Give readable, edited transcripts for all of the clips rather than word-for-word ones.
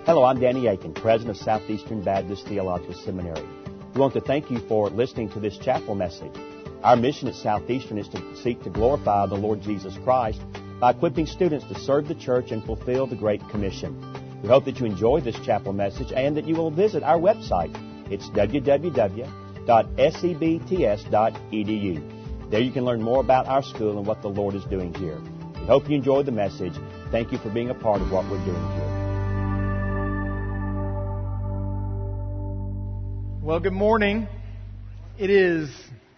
Hello, I'm Danny Aiken, President of Southeastern Baptist Theological Seminary. We want to thank you for listening to this chapel message. Our mission at Southeastern is to seek to glorify the Lord Jesus Christ by equipping students to serve the church and fulfill the Great Commission. We hope that you enjoy this chapel message and that you will visit our website. It's www.sebts.edu. There you can learn more about our school and what the Lord is doing here. We hope you enjoyed the message. Thank you for being a part of what we're doing here. Well, good morning. It is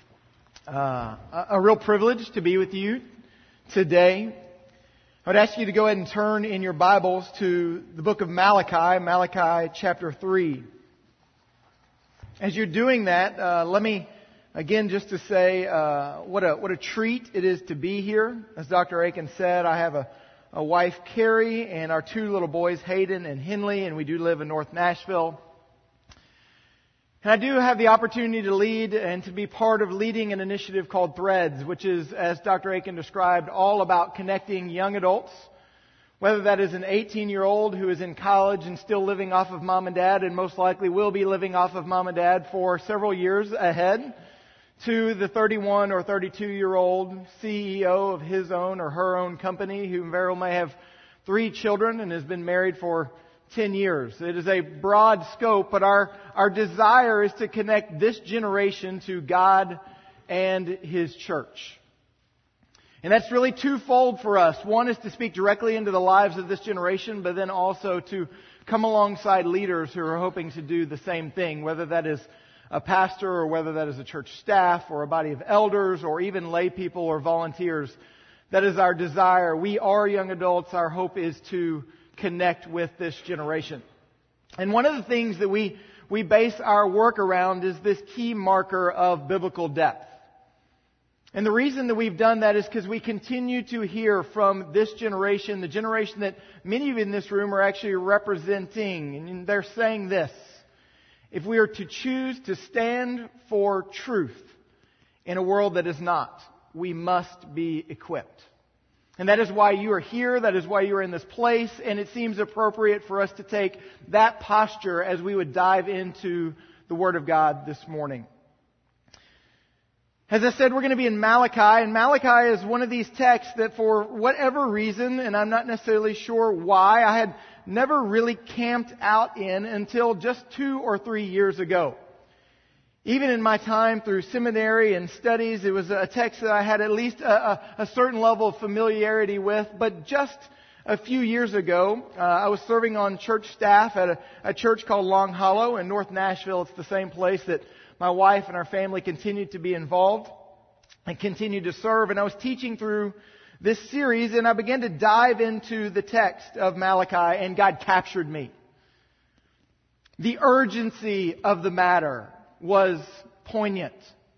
a real privilege to be with you today. I would ask you to go ahead and turn in your Bibles to the book of Malachi chapter 3. As you're doing that, let me again just to say what a treat it is to be here. As Dr. Aiken said, I have a wife, Carrie, and our two little boys, Hayden and Henley, and we do live in North Nashville. And I do have the opportunity to lead and to be part of leading an initiative called Threads, which is, as Dr. Aiken described, all about connecting young adults, whether that is an 18-year-old who is in college and still living off of mom and dad and most likely will be living off of mom and dad for several years ahead, to the 31 or 32-year-old CEO of his own or her own company who very well may have 3 children and has been married for 10 years. It is a broad scope, but our desire is to connect this generation to God and His church. And that's really twofold for us. One is to speak directly into the lives of this generation, but then also to come alongside leaders who are hoping to do the same thing, whether that is a pastor or whether that is a church staff or a body of elders or even lay people or volunteers. That is our desire. We are young adults. Our hope is to connect with this generation. And one of the things that we base our work around is this key marker of biblical depth. And the reason that we've done that is because we continue to hear from this generation, the generation that many of you in this room are actually representing. And they're saying this: if we are to choose to stand for truth in a world that is not, we must be equipped. And that is why you are here, that is why you are in this place, and it seems appropriate for us to take that posture as we would dive into the Word of God this morning. As I said, we're going to be in Malachi, and Malachi is one of these texts that for whatever reason, and I'm not necessarily sure why, I had never really camped out in until just 2 or 3 years ago. Even in my time through seminary and studies, it was a text that I had at least a certain level of familiarity with. But just a few years ago, I was serving on church staff at a church called Long Hollow in North Nashville. It's the same place that my wife and our family continued to be involved and continued to serve. And I was teaching through this series, and I began to dive into the text of Malachi, and God captured me. The urgency of the matter was poignant.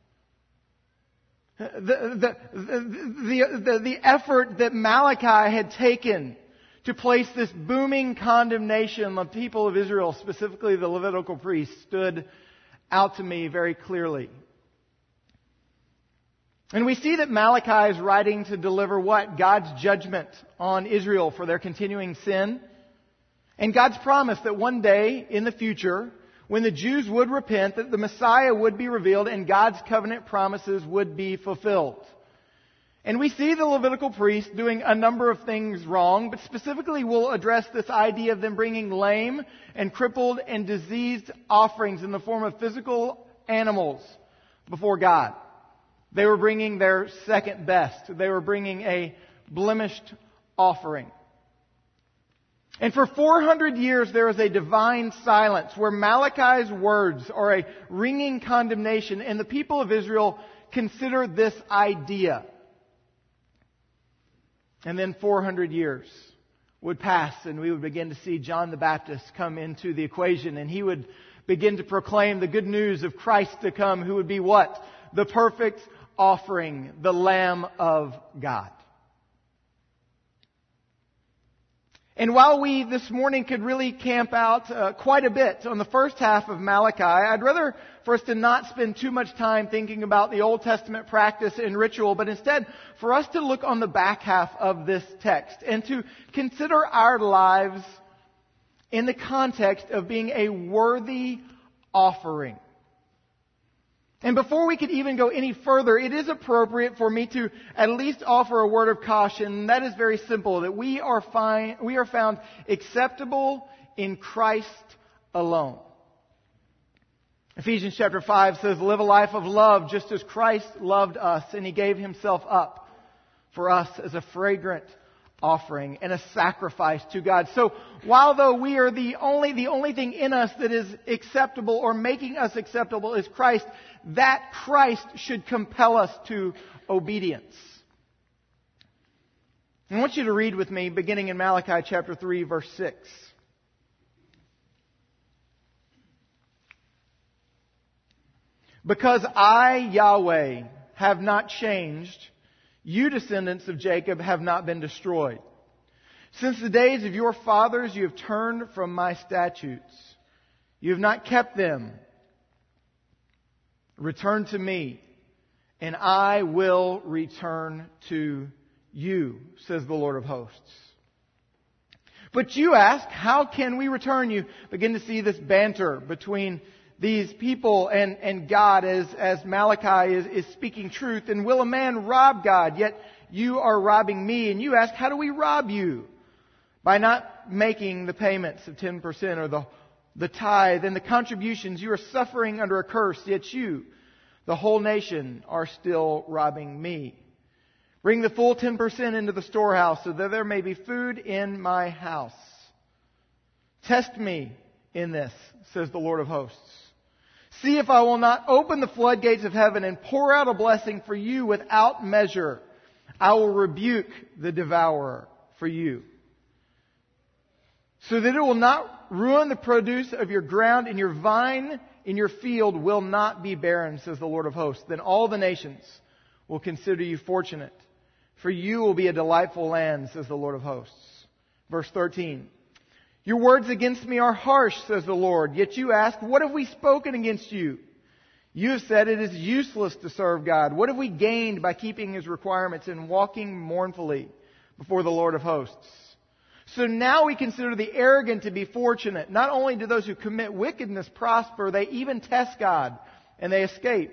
The effort that Malachi had taken to place this booming condemnation on the people of Israel, specifically the Levitical priests, stood out to me very clearly. And we see that Malachi is writing to deliver what? God's judgment on Israel for their continuing sin. And God's promise that one day in the future, when the Jews would repent, that the Messiah would be revealed and God's covenant promises would be fulfilled. And we see the Levitical priests doing a number of things wrong, but specifically we'll address this idea of them bringing lame and crippled and diseased offerings in the form of physical animals before God. They were bringing their second best. They were bringing a blemished offering. And for 400 years, there is a divine silence where Malachi's words are a ringing condemnation, and the people of Israel consider this idea. And then 400 years would pass, and we would begin to see John the Baptist come into the equation, and he would begin to proclaim the good news of Christ to come, who would be what? The perfect offering, the Lamb of God. And while we this morning could really camp out quite a bit on the first half of Malachi, I'd rather for us to not spend too much time thinking about the Old Testament practice and ritual, but instead for us to look on the back half of this text and to consider our lives in the context of being a worthy offering. And before we could even go any further, it is appropriate for me to at least offer a word of caution. That is very simple, that we are found acceptable in Christ alone. Ephesians chapter 5 says, live a life of love just as Christ loved us, and He gave Himself up for us as a fragrant offering and a sacrifice to God. So while though we are the only thing in us that is acceptable or making us acceptable is Christ, that Christ should compel us to obedience. I want you to read with me beginning in Malachi chapter 3 verse 6. Because I, Yahweh, have not changed, you descendants of Jacob have not been destroyed. Since the days of your fathers you have turned from my statutes. You have not kept them. Return to me, and I will return to you, says the Lord of hosts. But you ask, how can we return? You begin to see this banter between these people and God as Malachi is speaking truth. And will a man rob God? Yet you are robbing me. And you ask, how do we rob you? By not making the payments of 10% or the tithe and the contributions. You are suffering under a curse, yet you, the whole nation, are still robbing me. Bring the full 10% into the storehouse so that there may be food in my house. Test me in this, says the Lord of hosts. See if I will not open the floodgates of heaven and pour out a blessing for you without measure. I will rebuke the devourer for you, so that it will not ruin the produce of your ground, and your vine in your field will not be barren, says the Lord of hosts. Then all the nations will consider you fortunate, for you will be a delightful land, says the Lord of hosts. Verse 13. Your words against me are harsh, says the Lord. Yet you ask, what have we spoken against you? You have said it is useless to serve God. What have we gained by keeping His requirements and walking mournfully before the Lord of hosts? So now we consider the arrogant to be fortunate. Not only do those who commit wickedness prosper, they even test God and they escape.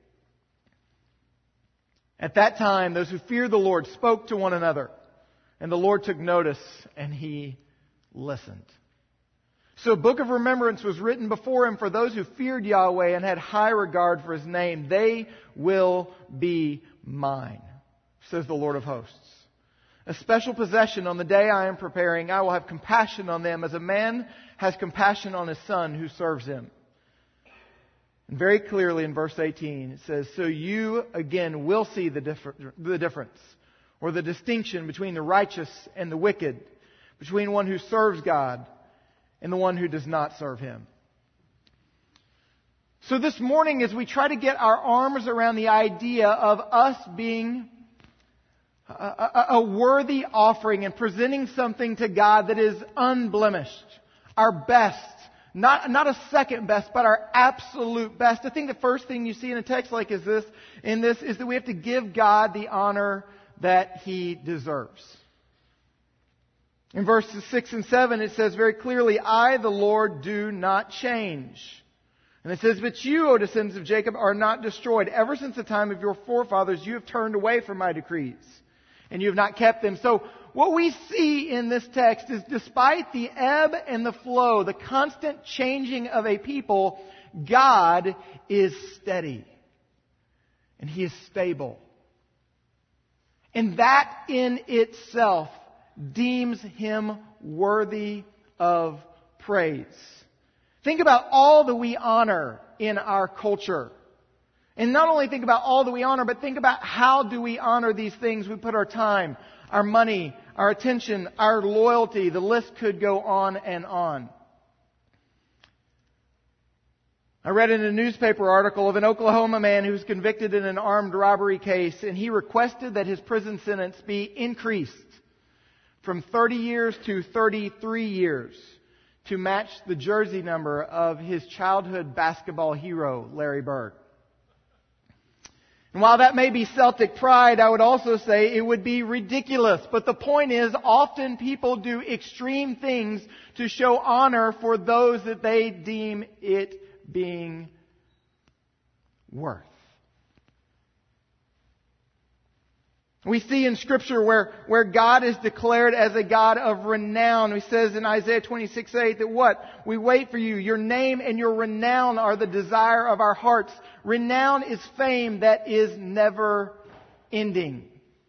At that time, those who feared the Lord spoke to one another, and the Lord took notice and He listened. So a book of remembrance was written before Him for those who feared Yahweh and had high regard for His name. They will be mine, says the Lord of hosts. A special possession on the day I am preparing. I will have compassion on them as a man has compassion on his son who serves him. And very clearly in verse 18 it says, so you again will see the difference or the distinction between the righteous and the wicked, between one who serves God and the one who does not serve Him. So this morning, as we try to get our arms around the idea of us being a worthy offering and presenting something to God that is unblemished, our best, not a second best, but our absolute best. I think the first thing you see in a text like this is that we have to give God the honor that He deserves. In verses 6 and 7 it says very clearly, I, the Lord, do not change. And it says, but you, O descendants of Jacob, are not destroyed. Ever since the time of your forefathers you have turned away from my decrees, and you have not kept them. So what we see in this text is despite the ebb and the flow, the constant changing of a people, God is steady. And He is stable. And that in itself deems Him worthy of praise. Think about all that we honor in our culture. And not only think about all that we honor, but think about how do we honor these things. We put our time, our money, our attention, our loyalty. The list could go on and on. I read in a newspaper article of an Oklahoma man who was convicted in an armed robbery case, and he requested that his prison sentence be increased from 30 years to 33 years to match the jersey number of his childhood basketball hero, Larry Bird. And while that may be Celtic pride, I would also say it would be ridiculous. But the point is, often people do extreme things to show honor for those that they deem it being worth. We see in Scripture where God is declared as a God of renown. He says in Isaiah 26:8 that what? We wait for you. Your name and your renown are the desire of our hearts. Renown is fame that is never ending.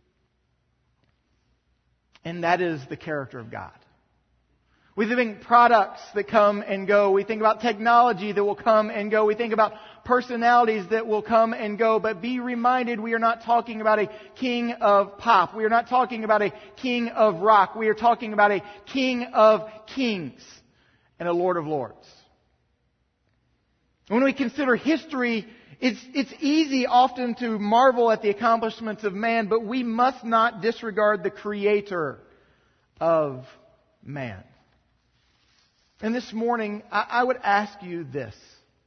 And that is the character of God. We think products that come and go. We think about technology that will come and go. We think about personalities that will come and go. But be reminded, we are not talking about a king of pop. We are not talking about a king of rock. We are talking about a king of kings and a lord of lords. When we consider history, it's easy often to marvel at the accomplishments of man, but we must not disregard the creator of man. And this morning, I would ask you this.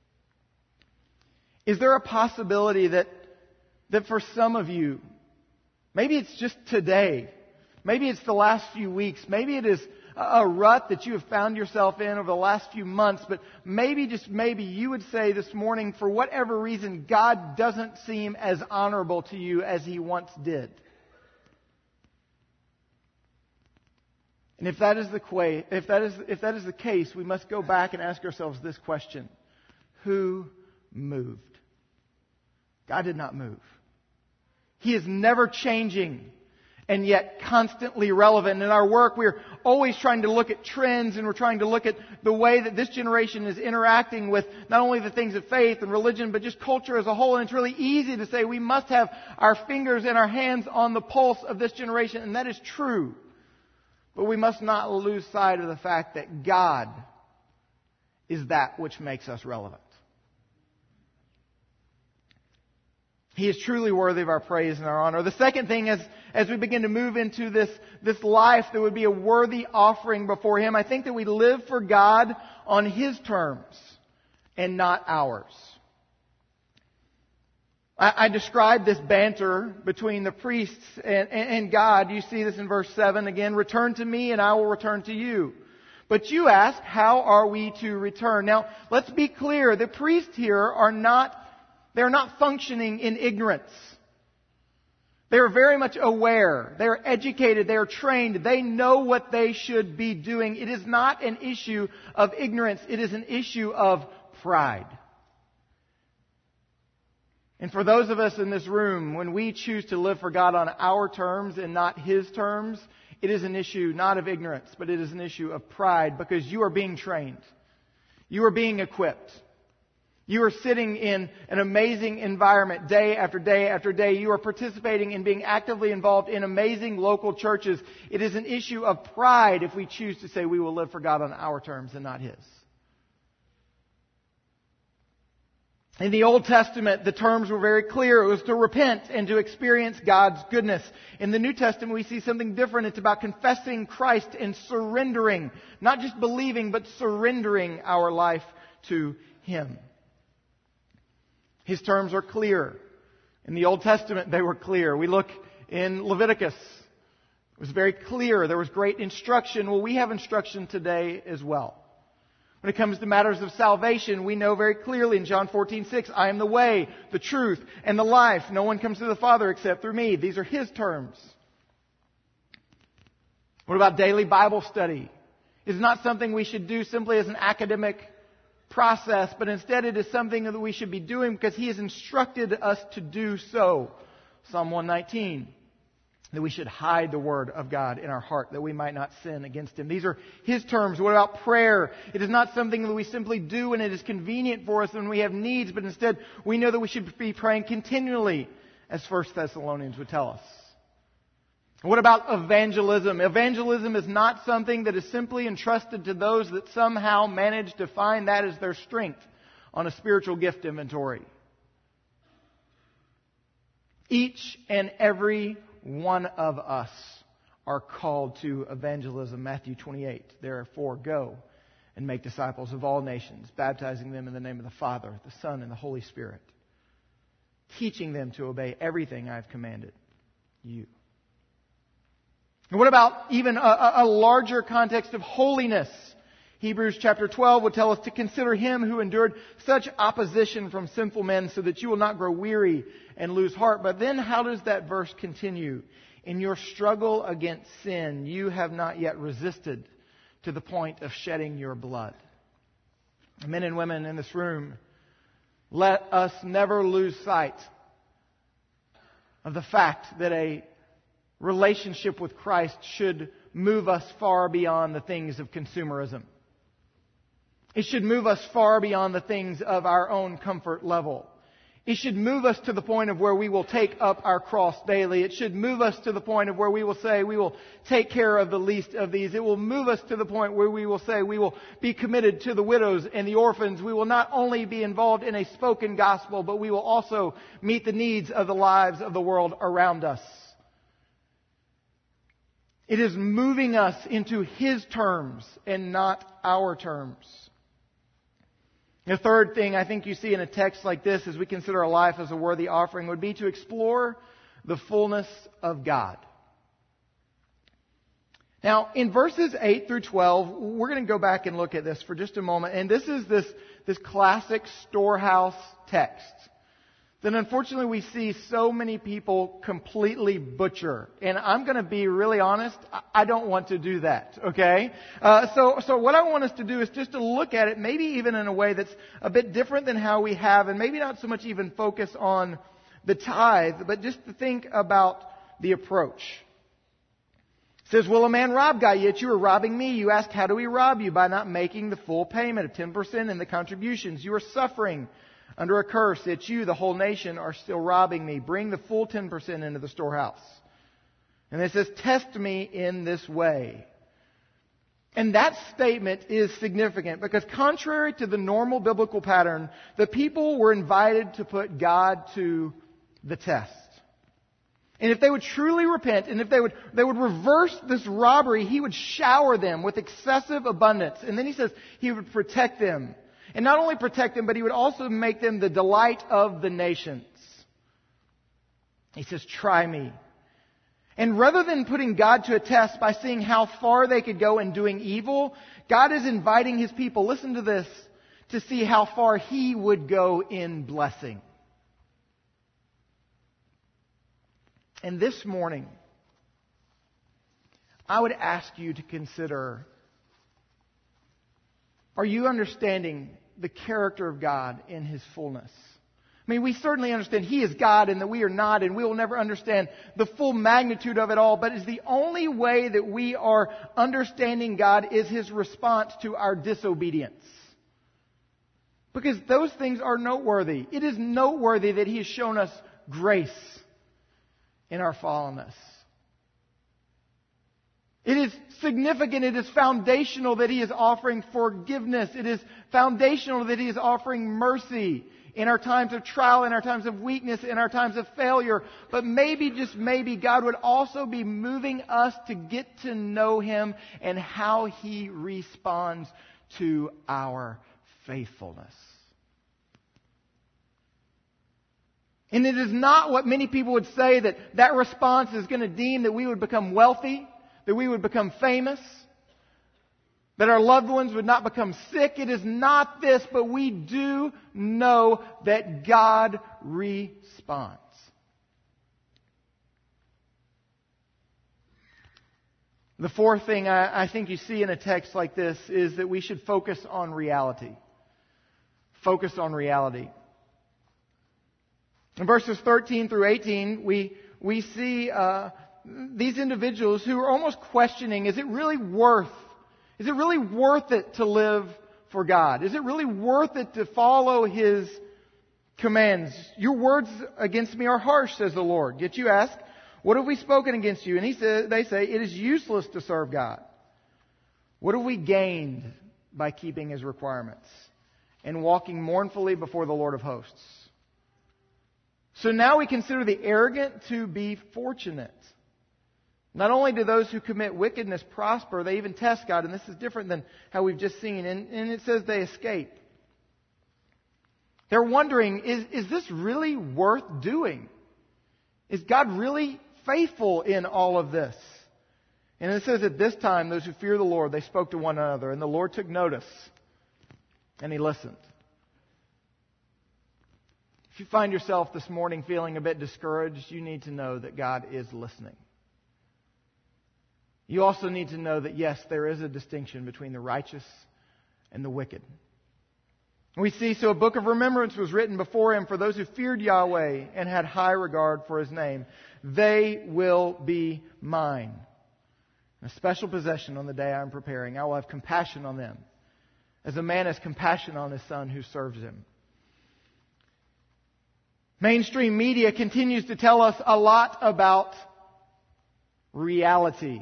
Is there a possibility that for some of you, maybe it's just today, maybe it's the last few weeks, maybe it is a rut that you have found yourself in over the last few months, but maybe, just maybe, you would say this morning, for whatever reason, God doesn't seem as honorable to you as He once did. And if that is the case, we must go back and ask ourselves this question: who moved? God did not move. He is never changing and yet constantly relevant. In our work, we're always trying to look at trends, and we're trying to look at the way that this generation is interacting with not only the things of faith and religion, but just culture as a whole. And it's really easy to say we must have our fingers and our hands on the pulse of this generation, and that is true. But we must not lose sight of the fact that God is that which makes us relevant. He is truly worthy of our praise and our honor. The second thing is, as we begin to move into this life that would be a worthy offering before Him, I think that we live for God on His terms and not ours. I described this banter between the priests and God. You see this in verse 7 again. Return to me and I will return to you. But you ask, how are we to return? Now, let's be clear. The priests here they're not functioning in ignorance. They are very much aware. They are educated. They are trained. They know what they should be doing. It is not an issue of ignorance. It is an issue of pride. And for those of us in this room, when we choose to live for God on our terms and not His terms, it is an issue not of ignorance, but it is an issue of pride, because you are being trained. You are being equipped. You are sitting in an amazing environment day after day after day. You are participating in being actively involved in amazing local churches. It is an issue of pride if we choose to say we will live for God on our terms and not His. In the Old Testament, the terms were very clear. It was to repent and to experience God's goodness. In the New Testament, we see something different. It's about confessing Christ and surrendering. Not just believing, but surrendering our life to Him. His terms are clear. In the Old Testament, they were clear. We look in Leviticus. It was very clear. There was great instruction. Well, we have instruction today as well. When it comes to matters of salvation, we know very clearly in John 14:6, I am the way, the truth, and the life. No one comes to the Father except through me. These are His terms. What about daily Bible study? It's not something we should do simply as an academic process, but instead it is something that we should be doing because He has instructed us to do so. Psalm 119. That we should hide the Word of God in our heart, that we might not sin against Him. These are His terms. What about prayer? It is not something that we simply do when it is convenient for us, when we have needs, but instead we know that we should be praying continually, as 1 Thessalonians would tell us. What about evangelism? Evangelism is not something that is simply entrusted to those that somehow manage to find that as their strength on a spiritual gift inventory. Each and every one of us are called to evangelism. Matthew 28. Therefore, go and make disciples of all nations, baptizing them in the name of the Father, the Son, and the Holy Spirit. teaching them to obey everything I've commanded you. And what about even a larger context of holiness? Hebrews chapter 12 would tell us to consider him who endured such opposition from sinful men so that you will not grow weary and lose heart. But then how does that verse continue? In your struggle against sin, you have not yet resisted to the point of shedding your blood. Men and women in this room, let us never lose sight of the fact that a relationship with Christ should move us far beyond the things of consumerism. It should move us far beyond the things of our own comfort level. It should move us to the point of where we will take up our cross daily. It should move us to the point of where we will say we will take care of the least of these. It will move us to the point where we will say we will be committed to the widows and the orphans. We will not only be involved in a spoken gospel, but we will also meet the needs of the lives of the world around us. It is moving us into His terms and not our terms. The third thing I think you see in a text like this as we consider our life as a worthy offering would be to explore the fullness of God. Now, in verses 8 through 12, we're going to go back and look at this for just a moment. And this is this classic storehouse text that unfortunately we see so many people completely butcher. And I'm going to be really honest, I don't want to do that, okay? So what I want us to do is just to look at it maybe even in a way that's a bit different than how we have, and maybe not so much even focus on the tithe, but just to think about the approach. It says, will a man rob God? Yet you are robbing me. You ask, how do we rob you? By not making the full payment of 10% in the contributions. You are suffering under a curse, that you, the whole nation, are still robbing me. Bring the full 10% into the storehouse. And it says, test me in this way. And that statement is significant because contrary to the normal biblical pattern, the people were invited to put God to the test. And if they would truly repent, and if they would reverse this robbery, He would shower them with excessive abundance. And then He says He would protect them. And not only protect them, but He would also make them the delight of the nations. He says, try me. And rather than putting God to a test by seeing how far they could go in doing evil, God is inviting His people, listen to this, to see how far He would go in blessing. And this morning, I would ask you to consider, are you understanding the character of God in His fullness? I mean, we certainly understand He is God and that we are not, and we will never understand the full magnitude of it all, but is the only way that we are understanding God is His response to our disobedience. Because those things are noteworthy. It is noteworthy that He has shown us grace in our fallenness. It is significant, it is foundational that He is offering forgiveness. It is foundational that He is offering mercy in our times of trial, in our times of weakness, in our times of failure. But maybe, just maybe, God would also be moving us to get to know Him and how He responds to our faithfulness. And it is not what many people would say that response is going to deem that we would become wealthy, that we would become famous, that our loved ones would not become sick. It is not this, but we do know that God responds. The fourth thing I think you see in a text like this is that we should focus on reality. Focus on reality. In verses 13 through 18, we see these individuals who are almost questioning, is it really worth it to live for God? Is it really worth it to follow His commands? Your words against me are harsh, says the Lord. Yet you ask, what have we spoken against you? And they say, it is useless to serve God. What have we gained by keeping His requirements and walking mournfully before the Lord of hosts? So now we consider the arrogant to be fortunate. Not only do those who commit wickedness prosper, they even test God. And this is different than how we've just seen. And it says they escape. They're wondering, is this really worth doing? Is God really faithful in all of this? And it says, at this time, those who fear the Lord, they spoke to one another, and the Lord took notice, and He listened. If you find yourself this morning feeling a bit discouraged, you need to know that God is listening. You also need to know that, yes, there is a distinction between the righteous and the wicked. We see, so a book of remembrance was written before Him for those who feared Yahweh and had high regard for His name. They will be mine. A special possession on the day I am preparing. I will have compassion on them, as a man has compassion on his son who serves him. Mainstream media continues to tell us a lot about reality.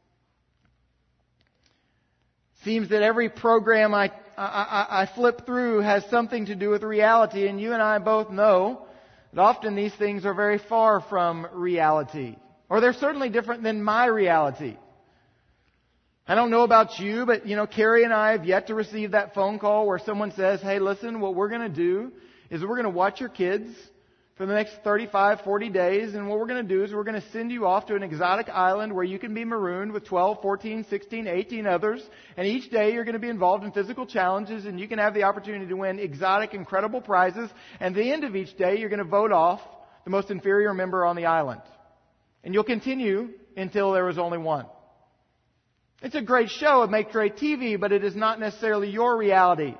Seems that every program I flip through has something to do with reality, and you and I both know that often these things are very far from reality. Or they're certainly different than my reality. I don't know about you, but Carrie and I have yet to receive that phone call where someone says, hey, listen, what we're going to do is we're going to watch your kids for the next 35, 40 days, and what we're going to do is we're going to send you off to an exotic island where you can be marooned with 12, 14, 16, 18 others, and each day you're going to be involved in physical challenges, and you can have the opportunity to win exotic, incredible prizes, and at the end of each day you're going to vote off the most inferior member on the island. And you'll continue until there is only one. It's a great show, it makes great TV, but it is not necessarily your reality.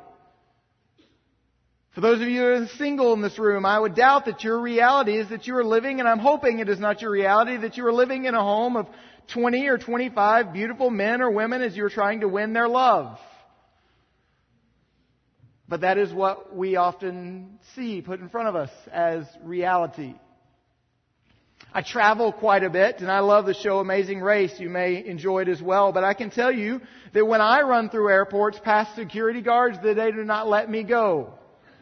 For those of you who are single in this room, I would doubt that your reality is that you are living, and I'm hoping it is not your reality, that you are living in a home of 20 or 25 beautiful men or women as you're trying to win their love. But that is what we often see put in front of us as reality. I travel quite a bit, and I love the show Amazing Race. You may enjoy it as well. But I can tell you that when I run through airports past security guards, that they do not let me go.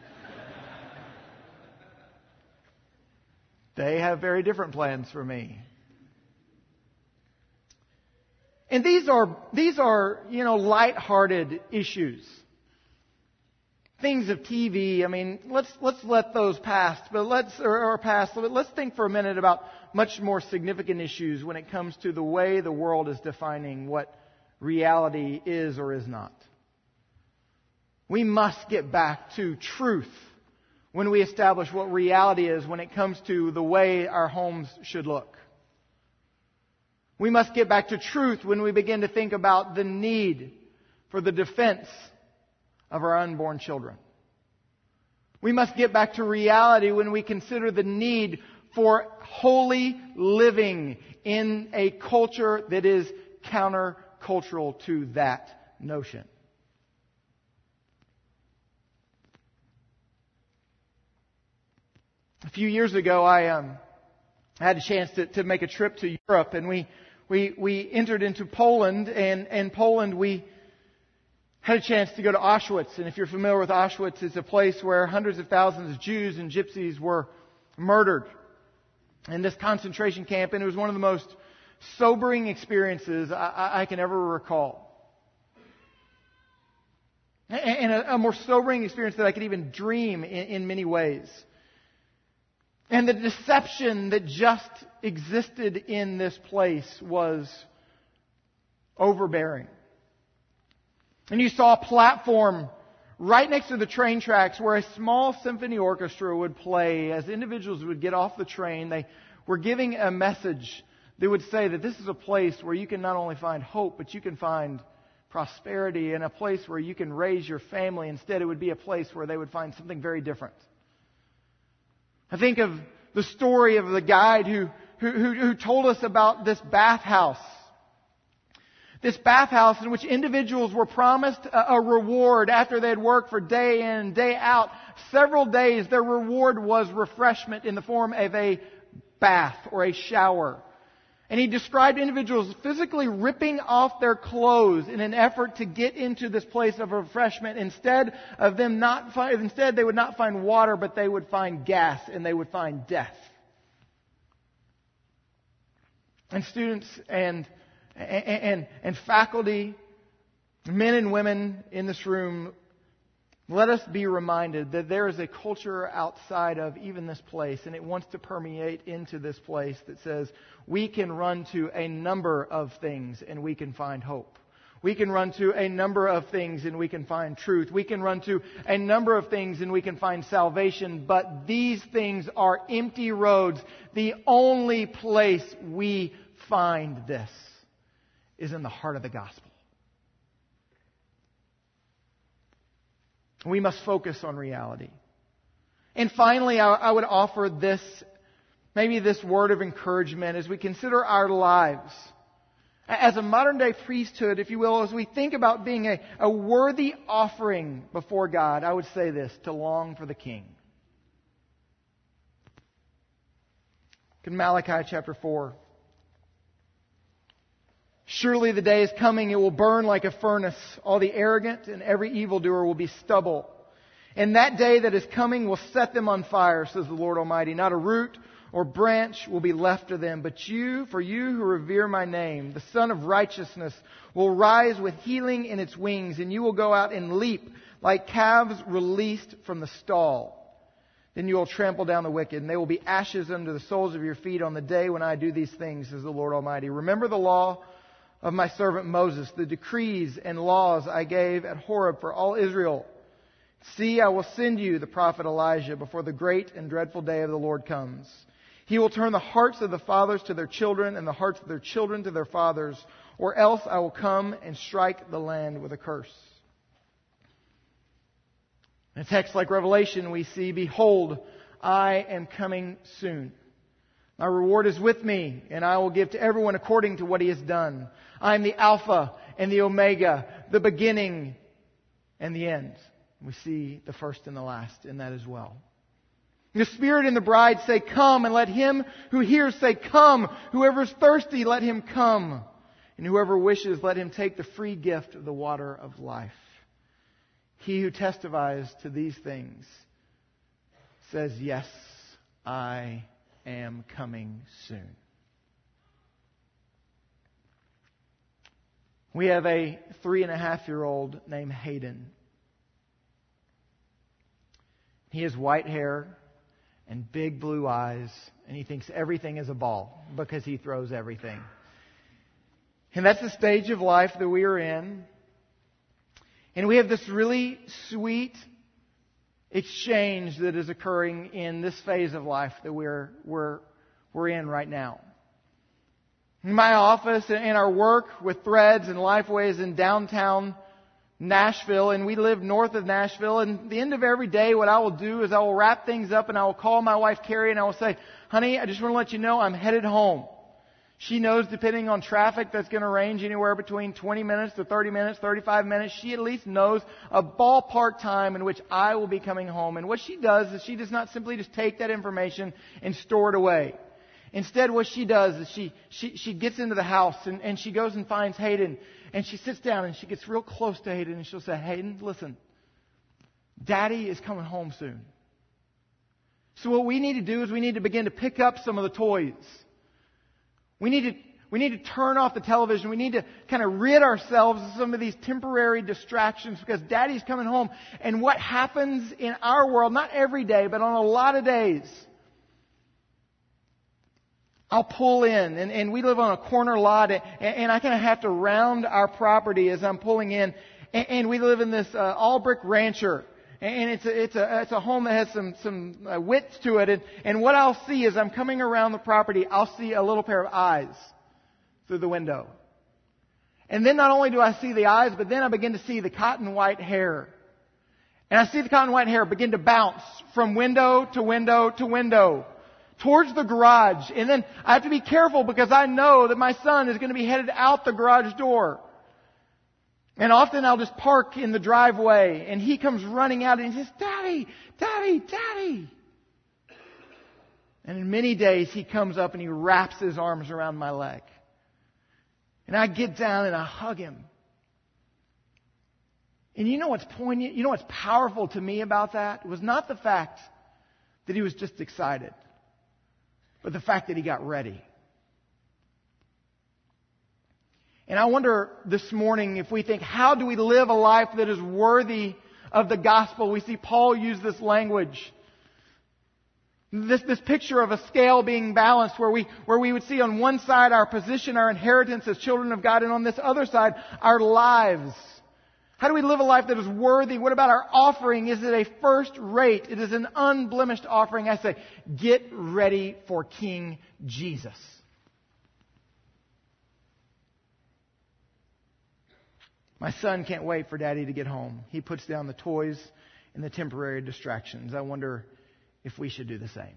They have very different plans for me. And these are lighthearted issues. Things of TV, let's let those pass. But let's think for a minute about much more significant issues when it comes to the way the world is defining what reality is or is not. We must get back to truth when we establish what reality is when it comes to the way our homes should look. We must get back to truth when we begin to think about the need for the defense of our unborn children. We must get back to reality when we consider the need for holy living in a culture that is countercultural to that notion. A few years ago, I had a chance to make a trip to Europe, and we entered into Poland, and in Poland we had a chance to go to Auschwitz. And if you're familiar with Auschwitz, it's a place where hundreds of thousands of Jews and Gypsies were murdered in this concentration camp, and it was one of the most sobering experiences I can ever recall. And a more sobering experience that I could even dream in many ways. And the deception that just existed in this place was overbearing. And you saw a platform right next to the train tracks where a small symphony orchestra would play. As individuals would get off the train, they were giving a message that would say that this is a place where you can not only find hope, but you can find prosperity, and a place where you can raise your family. Instead, it would be a place where they would find something very different. I think of the story of the guide who told us about this bathhouse. This bathhouse in which individuals were promised a reward after they had worked for day in, day out. Several days, their reward was refreshment in the form of a bath or a shower. And he described individuals physically ripping off their clothes in an effort to get into this place of refreshment. Instead, they would not find water, but they would find gas, and they would find death. And students and faculty, men and women in this room, Let us be reminded that there is a culture outside of even this place, and it wants to permeate into this place that says we can run to a number of things and we can find hope. We can run to a number of things and we can find truth. We can run to a number of things and we can find salvation. But these things are empty roads. The only place we find this is in the heart of the gospel. We must focus on reality. And finally, I would offer this, maybe this word of encouragement as we consider our lives. As a modern day priesthood, if you will, as we think about being a worthy offering before God, I would say this, to long for the King. In Malachi chapter 4. Surely the day is coming, it will burn like a furnace. All the arrogant and every evildoer will be stubble. And that day that is coming will set them on fire, says the Lord Almighty. Not a root or branch will be left to them. But you, for you who revere my name, the Son of Righteousness will rise with healing in its wings, and you will go out and leap like calves released from the stall. Then you will trample down the wicked, and they will be ashes under the soles of your feet on the day when I do these things, says the Lord Almighty. Remember the law of my servant Moses, the decrees and laws I gave at Horeb for all Israel. See, I will send you the prophet Elijah before the great and dreadful day of the Lord comes. He will turn the hearts of the fathers to their children and the hearts of their children to their fathers, or else I will come and strike the land with a curse. In a text like Revelation, we see, behold, I am coming soon. My reward is with me, and I will give to everyone according to what he has done. I am the Alpha and the Omega, the beginning and the end. We see the first and the last in that as well. The Spirit and the bride say, come, and let him who hears say, come. Whoever is thirsty, let him come. And whoever wishes, let him take the free gift of the water of life. He who testifies to these things says, yes, I am coming soon. We have a 3.5-year-old named Hayden. He has white hair and big blue eyes, and he thinks everything is a ball because he throws everything. And that's the stage of life that we are in. And we have this really sweet exchange that is occurring in this phase of life that we're in right now. In my office and our work with Threads and Lifeways in downtown Nashville, and we live north of Nashville, and at the end of every day what I will do is I will wrap things up and I will call my wife Carrie and I will say, honey, I just want to let you know I'm headed home. She knows, depending on traffic, that's going to range anywhere between 20 minutes to 30 minutes, 35 minutes. She at least knows a ballpark time in which I will be coming home. And what she does is she does not simply just take that information and store it away. Instead, what she does is she gets into the house and she goes and finds Hayden. And she sits down and she gets real close to Hayden and she'll say, Hayden, listen, Daddy is coming home soon. So what we need to do is we need to begin to pick up some of the toys. We need to turn off the television. We need to kind of rid ourselves of some of these temporary distractions because Daddy's coming home. And what happens in our world, not every day, but on a lot of days, I'll pull in, and we live on a corner lot, and I kind of have to round our property as I'm pulling in. And we live in this all brick rancher, and it's a home that has some width to it. And what I'll see as I'm coming around the property, I'll see a little pair of eyes through the window. And then not only do I see the eyes, but then I begin to see the cotton white hair. And I see the cotton white hair begin to bounce from window to window to window towards the garage. And then I have to be careful because I know that my son is going to be headed out the garage door. And often I'll just park in the driveway and he comes running out and he says, Daddy, Daddy, Daddy. And in many days he comes up and he wraps his arms around my leg. And I get down and I hug him. And you know what's poignant? You know what's powerful to me about that? It was not the fact that he was just excited, but the fact that he got ready. And I wonder this morning if we think, how do we live a life that is worthy of the gospel. We see Paul use this language. This picture of a scale being balanced where we would see on one side our position, our inheritance as children of God, and on this other side, our lives. How do we live a life that is worthy? What about our offering? Is it a first rate? It is an unblemished offering. I say, get ready for King Jesus. My son can't wait for Daddy to get home. He puts down the toys and the temporary distractions. I wonder if we should do the same.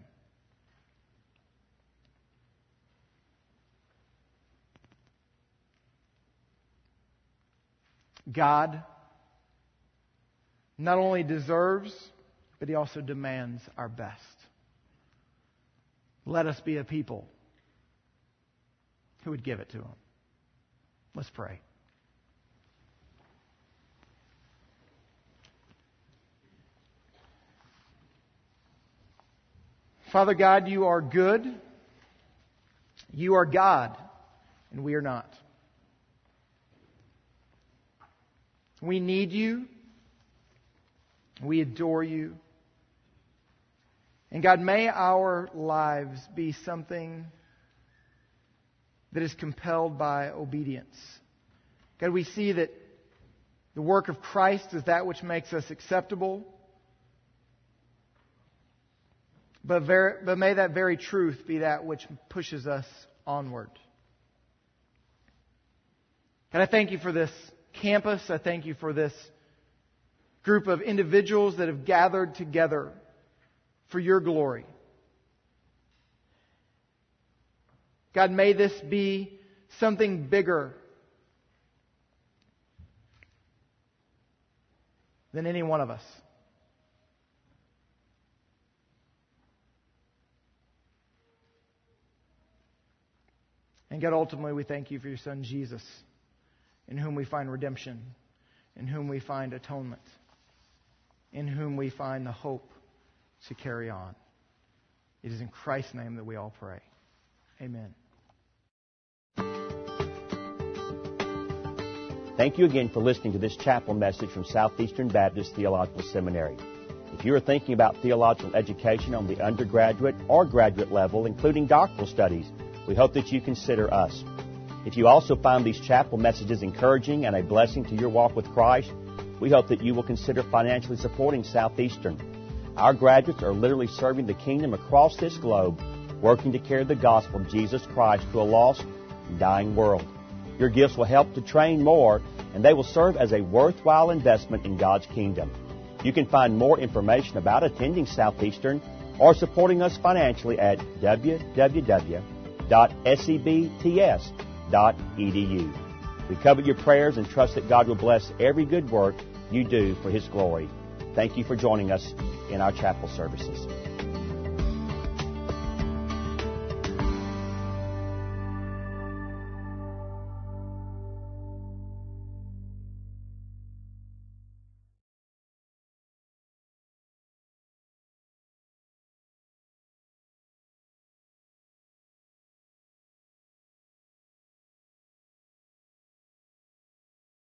God not only deserves, but He also demands our best. Let us be a people who would give it to Him. Let's pray. Father God, You are good. You are God, and we are not. We need You. We adore You. And God, may our lives be something that is compelled by obedience. God, we see that the work of Christ is that which makes us acceptable. But may that very truth be that which pushes us onward. And I thank You for this campus. I thank You for this group of individuals that have gathered together for Your glory. God, may this be something bigger than any one of us. And God, ultimately, we thank You for Your Son, Jesus, in whom we find redemption, in whom we find atonement, in whom we find the hope to carry on. It is in Christ's name that we all pray. Amen. Thank you again for listening to this chapel message from Southeastern Baptist Theological Seminary. If you are thinking about theological education on the undergraduate or graduate level, including doctoral studies, we hope that you consider us. If you also find these chapel messages encouraging and a blessing to your walk with Christ, we hope that you will consider financially supporting Southeastern. Our graduates are literally serving the kingdom across this globe, working to carry the gospel of Jesus Christ to a lost and dying world. Your gifts will help to train more, and they will serve as a worthwhile investment in God's kingdom. You can find more information about attending Southeastern or supporting us financially at www.sebts.edu. We covet your prayers and trust that God will bless every good work you do for His glory. Thank you for joining us in our chapel services.